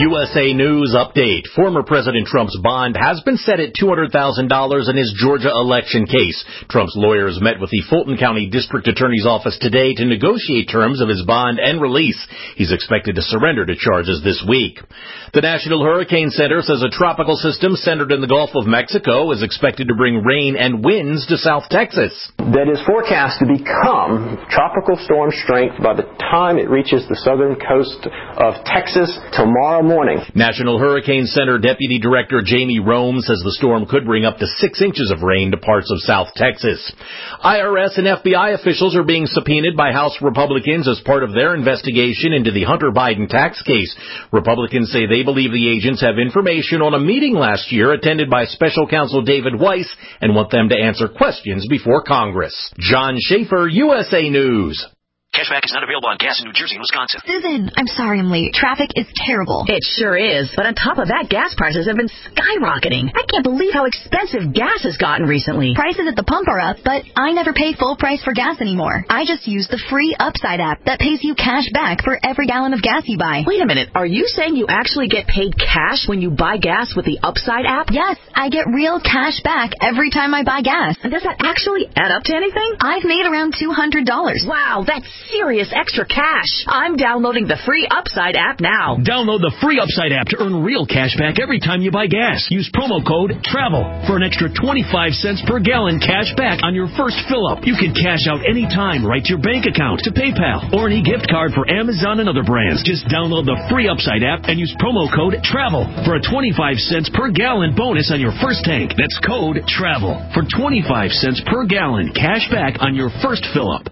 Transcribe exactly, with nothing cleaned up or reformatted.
U S A News update. Former President Trump's bond has been set at two hundred thousand dollars in his Georgia election case. Trump's lawyers met with the Fulton County District Attorney's Office today to negotiate terms of his bond and release. He's expected to surrender to charges this week. The National Hurricane Center says a tropical system centered in the Gulf of Mexico is expected to bring rain and winds to South Texas. That is forecast to become tropical storm strength by the time it reaches the southern coast of Texas tomorrow morning. National Hurricane Center Deputy Director Jamie Rome says the storm could bring up to six inches of rain to parts of South Texas. I R S and F B I officials are being subpoenaed by House Republicans as part of their investigation into the Hunter Biden tax case. Republicans say they believe the agents have information on a meeting last year attended by Special Counsel David Weiss and want them to answer questions before Congress. John Schaefer, U S A News. Cashback is not available on gas in New Jersey and Wisconsin. Susan, I'm sorry I'm late. Traffic is terrible. It sure is. But on top of that, gas prices have been skyrocketing. I can't believe how expensive gas has gotten recently. Prices at the pump are up, but I never pay full price for gas anymore. I just use the free Upside app that pays you cash back for every gallon of gas you buy. Wait a minute. Are you saying you actually get paid cash when you buy gas with the Upside app? Yes, I get real cash back every time I buy gas. And does that actually add up to anything? I've made around two hundred dollars. Wow, that's serious extra cash. I'm downloading the free Upside app now. Download the free Upside app to earn real cash back every time you buy gas. Use promo code TRAVEL for an extra twenty-five cents per gallon cash back on your first fill-up. You can cash out anytime right to your bank account, to PayPal, or any gift card for Amazon and other brands. Just download the free Upside app and use promo code TRAVEL for a twenty-five cents per gallon bonus on your first tank. That's code TRAVEL for twenty-five cents per gallon cash back on your first fill-up.